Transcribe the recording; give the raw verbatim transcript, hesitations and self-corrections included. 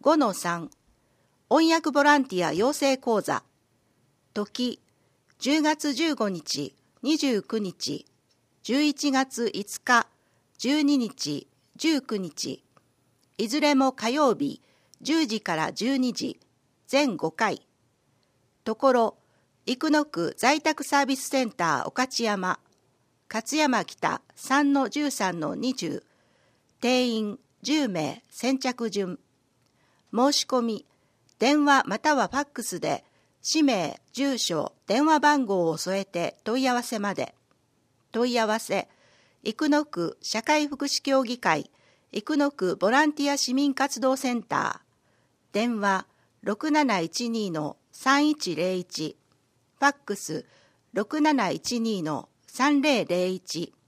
ごのさん 翻訳ボランティア養成講座時じゅうがつじゅうごにち、にじゅうくにち、じゅういちがついつか、じゅうににち、じゅうくにち、いずれも火曜日じゅうじからじゅうにじ、全ごかい。ところ、生野区在宅サービスセンター御徒山、勝山北 さんのじゅうさんのにじゅう、定員じゅうめい先着順。申し込み、電話またはファックスで、氏名、住所、電話番号を添えて問い合わせまで。問い合わせ、生野区社会福祉協議会、生野区ボランティア市民活動センター。電話ろくなないちにのさんいちゼロいち、ファックスろくなないちにのさんぜろゼロいち。